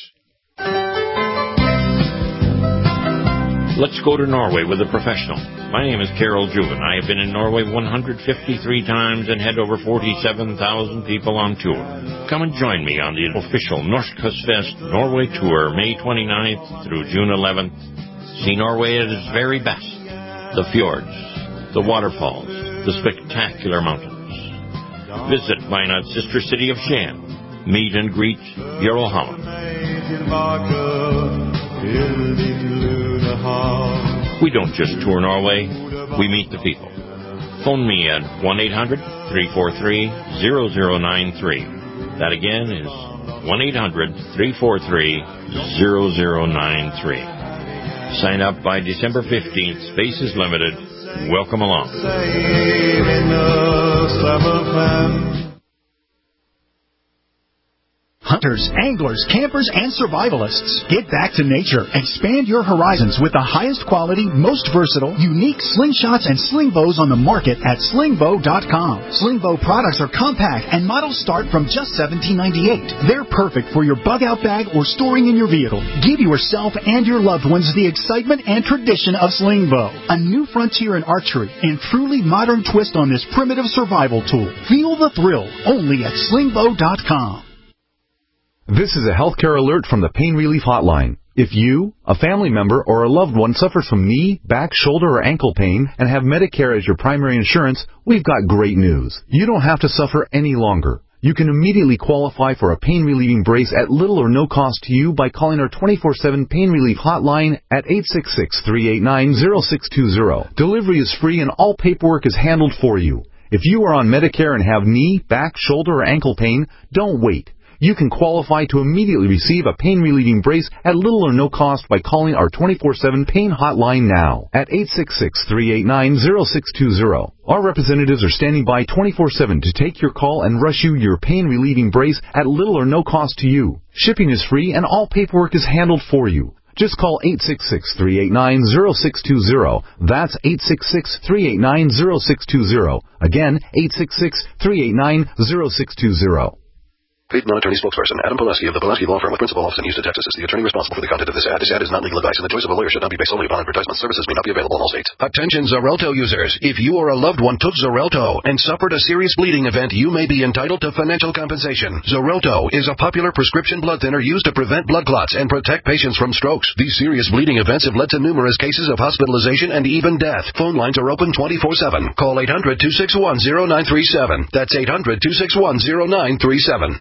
Let's go to Norway with a professional. My name is Carol Juven. I have been in Norway one hundred fifty-three times and had over forty-seven thousand people on tour. Come and join me on the official Norskhøstfest Norway Tour, May twenty-ninth through June eleventh. See Norway at its very best. The fjords, the waterfalls, the spectacular mountains. Visit Vinod's sister city of Skien. Meet and greet Jarl Holland. We don't just tour Norway, we meet the people. Phone me at one eight hundred, three four three, zero zero nine three. That again is one eight hundred, three four three, zero zero nine three. Sign up by December fifteenth. Space is limited. Welcome along. Hunters, anglers, campers, and survivalists. Get back to nature. Expand your horizons with the highest quality, most versatile, unique slingshots and sling bows on the market at sling bow dot com. Sling bow products are compact and models start from just seventeen ninety-eight. They're perfect for your bug-out bag or storing in your vehicle. Give yourself and your loved ones the excitement and tradition of sling bow. A new frontier in archery and truly modern twist on this primitive survival tool. Feel the thrill only at sling bow dot com. This is a healthcare alert from the Pain Relief Hotline. If you, a family member, or a loved one suffers from knee, back, shoulder, or ankle pain and have Medicare as your primary insurance, we've got great news. You don't have to suffer any longer. You can immediately qualify for a pain-relieving brace at little or no cost to you by calling our twenty-four seven Pain Relief Hotline at eight six six, three eight nine, zero six two zero. Delivery is free and all paperwork is handled for you. If you are on Medicare and have knee, back, shoulder, or ankle pain, don't wait. You can qualify to immediately receive a pain-relieving brace at little or no cost by calling our twenty-four seven Pain Hotline now at eight six six, three eight nine, zero six two zero. Our representatives are standing by twenty-four seven to take your call and rush you your pain-relieving brace at little or no cost to you. Shipping is free and all paperwork is handled for you. Just call eight six six, three eight nine, zero six two zero. That's eight six six, three eight nine, zero six two zero. Again, eight six six, three eight nine, zero six two zero. Paid non-attorney spokesperson Adam Pulaski of the Pulaski Law Firm with principal office in Houston, Texas is the attorney responsible for the content of this ad. This ad is not legal advice, and the choice of a lawyer should not be based solely upon advertisement. Services may not be available in all states. Attention Xarelto users. If you or a loved one took Xarelto and suffered a serious bleeding event, you may be entitled to financial compensation. Xarelto is a popular prescription blood thinner used to prevent blood clots and protect patients from strokes. These serious bleeding events have led to numerous cases of hospitalization and even death. Phone lines are open twenty-four seven. Call eight hundred, two six one, zero nine three seven. That's eight hundred, two six one, zero nine three seven.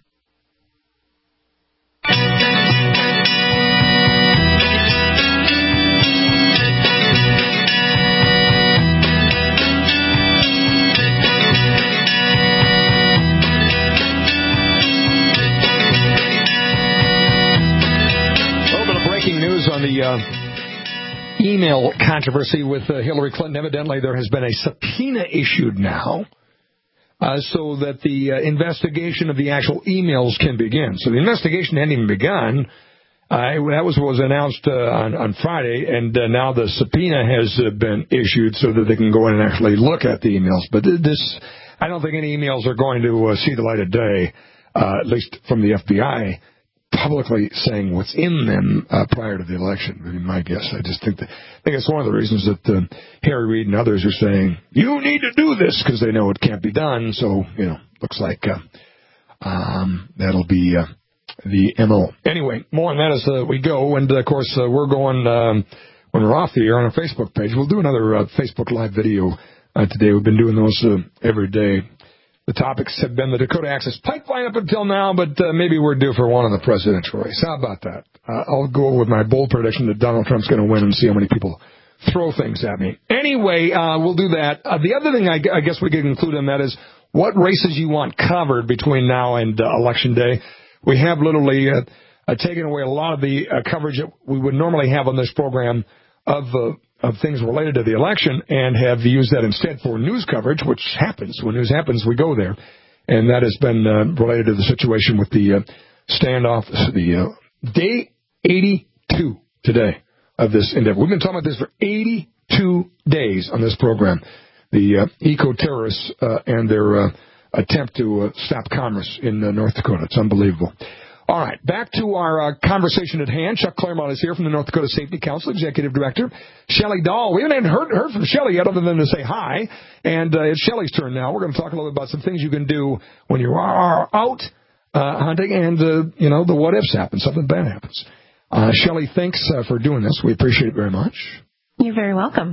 On the uh, email controversy with uh, Hillary Clinton, evidently there has been a subpoena issued now uh, so that the uh, investigation of the actual emails can begin. So the investigation hadn't even begun. Uh, that was what was announced uh, on, on Friday, and uh, now the subpoena has uh, been issued so that they can go in and actually look at the emails. But this, I don't think any emails are going to uh, see the light of day, uh, at least from the F B I. Publicly saying what's in them uh, prior to the election, would be my guess. I just think that I think it's one of the reasons that uh, Harry Reid and others are saying you need to do this because they know it can't be done. So you know, looks like uh, um, that'll be uh, the M O. Anyway, more on that as uh, we go, and uh, of course uh, we're going um, when we're off the air on our Facebook page. We'll do another uh, Facebook Live video uh, today. We've been doing those uh, every day. The topics have been the Dakota Access Pipeline up until now, but uh, maybe we're due for one in the presidential race. How about that? Uh, I'll go with my bold prediction that Donald Trump's going to win and see how many people throw things at me. Anyway, uh, we'll do that. Uh, the other thing I, I guess we could include in that is what races you want covered between now and uh, Election Day. We have literally uh, uh, taken away a lot of the uh, coverage that we would normally have on this program of uh, of things related to the election and have used that instead for news coverage, which happens. When news happens, we go there. And that has been uh, related to the situation with the uh, standoff, the uh, day eighty-two today of this endeavor. We've been talking about this for eighty-two days on this program. The uh, eco-terrorists uh, and their uh, attempt to uh, stop commerce in uh, North Dakota. It's unbelievable. All right, back to our uh, conversation at hand. Chuck Claremont is here from the North Dakota Safety Council, Executive Director. Shelley Dahl, we haven't heard, heard from Shelley yet other than to say hi. And uh, it's Shelley's turn now. We're going to talk a little bit about some things you can do when you are out uh, hunting and, uh, you know, the what-ifs happen, something bad happens. Uh, Shelley, thanks uh, for doing this. We appreciate it very much. You're very welcome.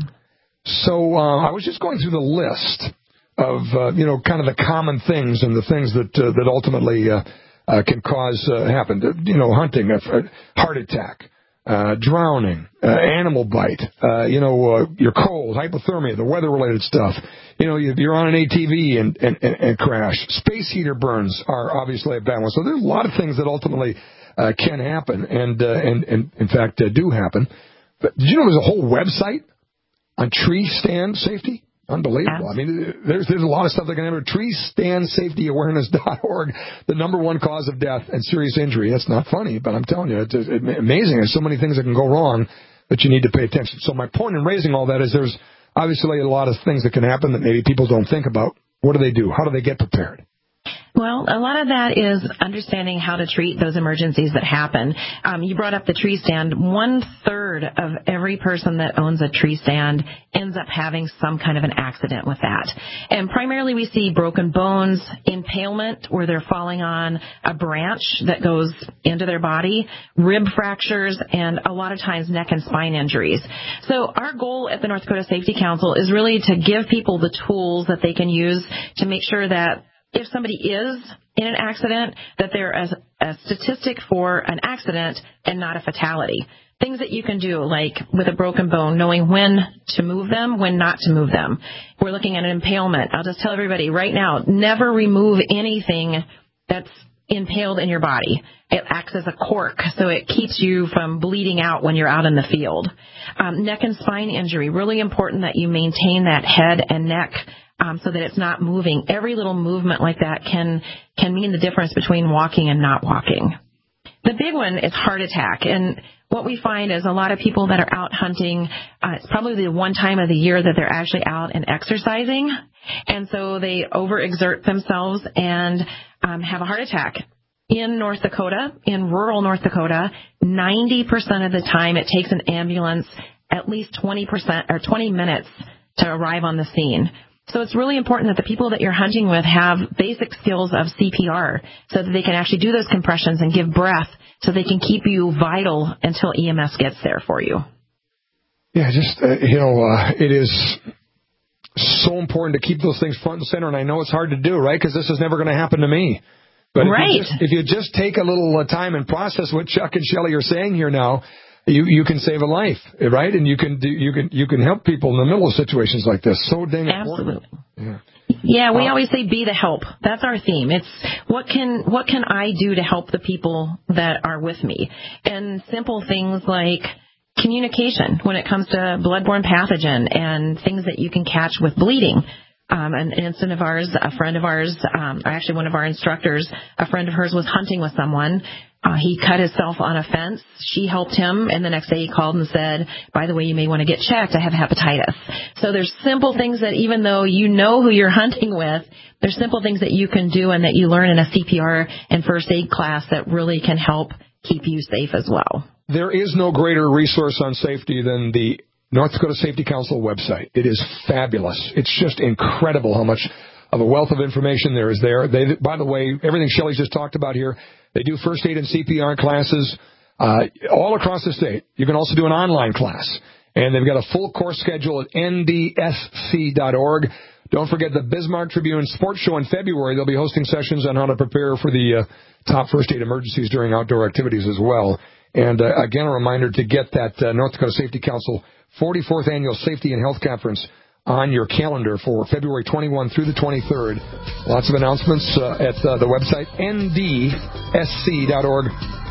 So uh, I was just going through the list of, uh, you know, kind of the common things and the things that, uh, that ultimately uh, Uh, can cause uh, happen, you know, hunting, a uh, heart attack, uh, drowning, uh, animal bite, uh, you know, uh, you're cold, hypothermia, the weather-related stuff. You know, you're on an A T V and, and, and, and crash. Space heater burns are obviously a bad one. So there's a lot of things that ultimately uh, can happen and, uh, and, and, in fact, uh, do happen. But did you know there's a whole website on tree stand safety? Unbelievable. I mean, there's there's a lot of stuff that can happen. tree stand safety awareness dot org, the number one cause of death and serious injury. That's not funny, but I'm telling you, it's, it's amazing. There's so many things that can go wrong that you need to pay attention. So my point in raising all that is there's obviously a lot of things that can happen that maybe people don't think about. What do they do? How do they get prepared? Well, a lot of that is understanding how to treat those emergencies that happen. Um, you brought up the tree stand. One third of every person that owns a tree stand ends up having some kind of an accident with that. And primarily we see broken bones, impalement where they're falling on a branch that goes into their body, rib fractures, and a lot of times neck and spine injuries. So our goal at the North Dakota Safety Council is really to give people the tools that they can use to make sure that if somebody is in an accident, that they're a, a statistic for an accident and not a fatality. Things that you can do, like with a broken bone, knowing when to move them, when not to move them. We're looking at an impalement. I'll just tell everybody right now, never remove anything that's impaled in your body. It acts as a cork, so it keeps you from bleeding out when you're out in the field. Um, neck and spine injury, really important that you maintain that head and neck Um, so that it's not moving. Every little movement like that can can mean the difference between walking and not walking. The big one is heart attack. And what we find is a lot of people that are out hunting, uh, it's probably the one time of the year that they're actually out and exercising. And so they overexert themselves and um, have a heart attack. In North Dakota, in rural North Dakota, ninety percent of the time it takes an ambulance at least twenty percent or twenty minutes to arrive on the scene. So it's really important that the people that you're hunting with have basic skills of C P R so that they can actually do those compressions and give breath so they can keep you vital until E M S gets there for you. Yeah, just, uh, you know, uh, it is so important to keep those things front and center. And I know it's hard to do, right? Because this is never going to happen to me. But right. if, you just, if you just take a little uh, time and process what Chuck and Shelley are saying here now, You you can save a life, right? And you can do, you can you can help people in the middle of situations like this. So dang important. Absolutely. Yeah. Yeah, we uh, always say be the help. That's our theme. It's what can what can I do to help the people that are with me? And simple things like communication when it comes to bloodborne pathogen and things that you can catch with bleeding. Um, an incident of ours, a friend of ours, um, actually one of our instructors, a friend of hers was hunting with someone. Uh, he cut himself on a fence. She helped him, and the next day he called and said, by the way, you may want to get checked. I have hepatitis. So there's simple things that even though you know who you're hunting with, there's simple things that you can do and that you learn in a C P R and first aid class that really can help keep you safe as well. There is no greater resource on safety than the North Dakota Safety Council website. It is fabulous. It's just incredible how much of a wealth of information there is there. They, by the way, everything Shelley's just talked about here, they do first aid and C P R classes uh, all across the state. You can also do an online class. And they've got a full course schedule at N D S C dot org. Don't forget the Bismarck Tribune Sports Show in February. They'll be hosting sessions on how to prepare for the uh, top first aid emergencies during outdoor activities as well. And, uh, again, a reminder to get that uh, North Dakota Safety Council forty-fourth Annual Safety and Health Conference on your calendar for February twenty-first through the twenty-third. Lots of announcements uh, at uh, the website N D S C dot org.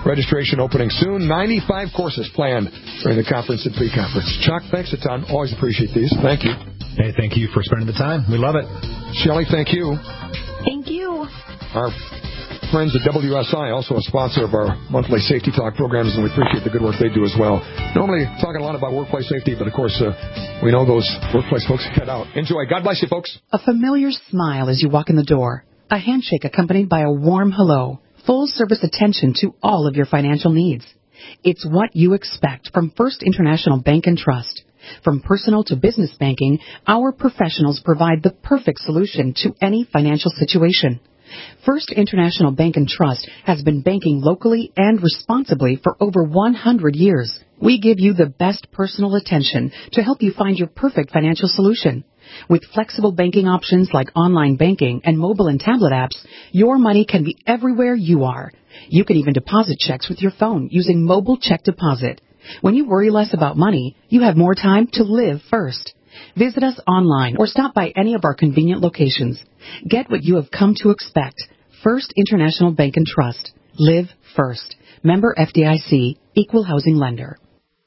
Registration opening soon. ninety-five courses planned during the conference and pre-conference. Chuck, thanks a ton. Always appreciate these. Thank you. Hey, thank you for spending the time. We love it. Shelley, thank you. Thank you. Our friends at W S I, also a sponsor of our monthly Safety Talk programs, and we appreciate the good work they do as well. Normally talking a lot about workplace safety, but of course, uh, we know those workplace folks head out. Enjoy. God bless you, folks. A familiar smile as you walk in the door. A handshake accompanied by a warm hello. Full-service attention to all of your financial needs. It's what you expect from First International Bank and Trust. From personal to business banking, our professionals provide the perfect solution to any financial situation. First International Bank and Trust has been banking locally and responsibly for over one hundred years. We give you the best personal attention to help you find your perfect financial solution. With flexible banking options like online banking and mobile and tablet apps, your money can be everywhere you are. You can even deposit checks with your phone using mobile check deposit. When you worry less about money, you have more time to live first. Visit us online or stop by any of our convenient locations. Get what you have come to expect. First International Bank and Trust. Live first. Member F D I C. Equal Housing Lender.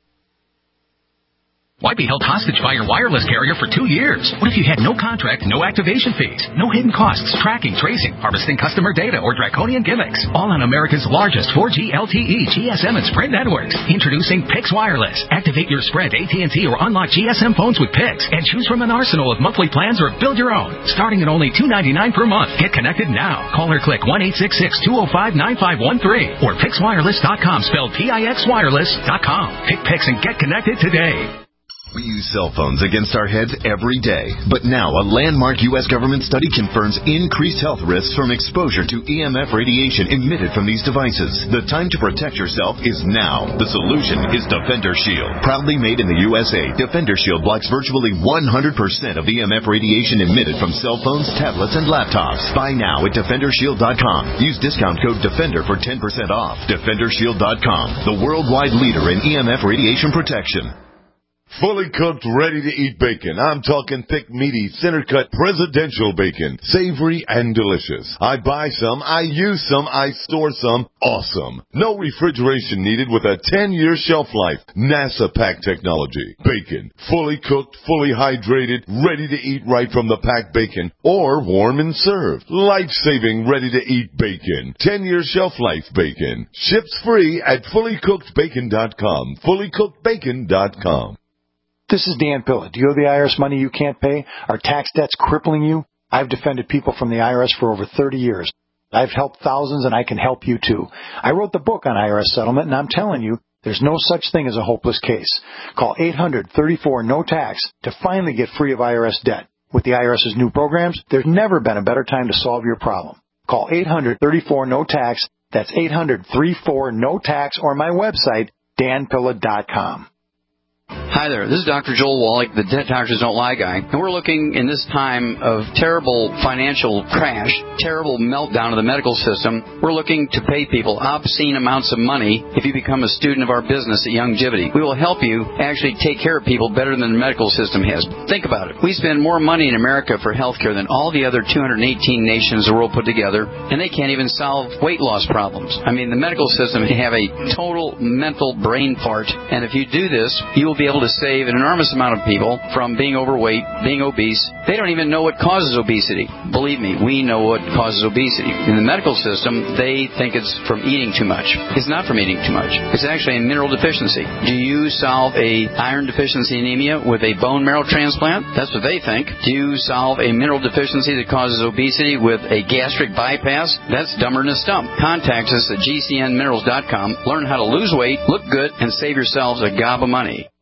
Why be held hostage by your wireless carrier for two years? What if you had no contract, no activation fees, no hidden costs, tracking, tracing, harvesting customer data, or draconian gimmicks? All on America's largest four G L T E, G S M, and Sprint networks. Introducing Pix Wireless. Activate your Sprint, A T and T, or unlock G S M phones with Pix, and choose from an arsenal of monthly plans or build your own. Starting at only two dollars and ninety-nine cents per month. Get connected now. Call or click one eight six six, two oh five, nine five one three or pix wireless dot com, spelled P I X wireless dot com. Pick Pix and get connected today. We use cell phones against our heads every day, but now a landmark U S government study confirms increased health risks from exposure to E M F radiation emitted from these devices. The time to protect yourself is now. The solution is Defender Shield. Proudly made in the U S A, Defender Shield blocks virtually one hundred percent of E M F radiation emitted from cell phones, tablets, and laptops. Buy now at defender shield dot com. Use discount code DEFENDER for ten percent off. defender shield dot com, the worldwide leader in E M F radiation protection. Fully cooked, ready-to-eat bacon. I'm talking thick, meaty, center-cut presidential bacon. Savory and delicious. I buy some, I use some, I store some. Awesome. No refrigeration needed with a ten-year shelf life. NASA pack technology. Bacon. Fully cooked, fully hydrated, ready to eat right from the packed bacon. Or warm and served. Life-saving, ready-to-eat bacon. ten-year shelf life bacon. Ships free at fully cooked bacon dot com. fully cooked bacon dot com. This is Dan Pilla. Do you owe the I R S money you can't pay? Are tax debts crippling you? I've defended people from the I R S for over thirty years. I've helped thousands, and I can help you too. I wrote the book on I R S settlement, and I'm telling you, there's no such thing as a hopeless case. Call eight hundred, thirty-four, no tax to finally get free of I R S debt. With the IRS's new programs, there's never been a better time to solve your problem. Call eight hundred, thirty-four, no tax. That's eight hundred, thirty-four, no tax, or my website, dan pilla dot com. Hi there, this is Doctor Joel Wallach, the Debt Doctors Don't Lie guy, and we're looking in this time of terrible financial crash, terrible meltdown of the medical system. We're looking to pay people obscene amounts of money if you become a student of our business at Youngevity. We will help you actually take care of people better than the medical system has. Think about it. We spend more money in America for health care than all the other two hundred eighteen nations the world put together, and they can't even solve weight loss problems. I mean, the medical system can have a total mental brain fart, and if you do this, you will be able to save an enormous amount of people from being overweight, being obese. They don't even know what causes obesity. Believe me, we know what causes obesity. In the medical system, they think it's from eating too much. It's not from eating too much. It's actually a mineral deficiency. Do you solve a iron deficiency anemia with a bone marrow transplant? That's what they think. Do you solve a mineral deficiency that causes obesity with a gastric bypass? That's dumber than a stump. Contact us at G C N minerals dot com. Learn how to lose weight, look good, and save yourselves a gob of money.